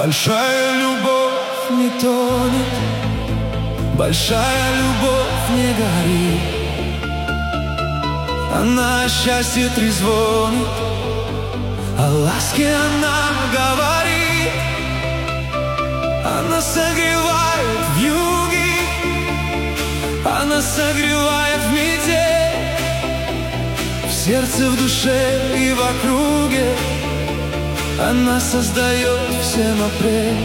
Большая любовь не тонет, большая любовь не горит. Она о счастье трезвонит, о ласке она говорит. Она согревает в юге, она согревает в метель, в сердце, в душе и в округе. Она создает всем апрель.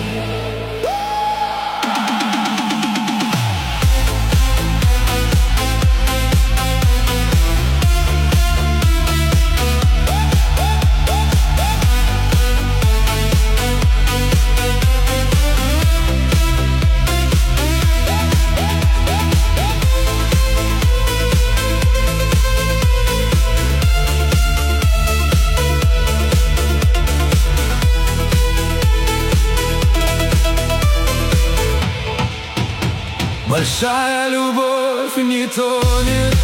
Большая любовь не тонет,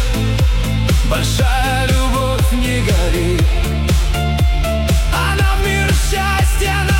большая любовь не горит. Она в мир счастья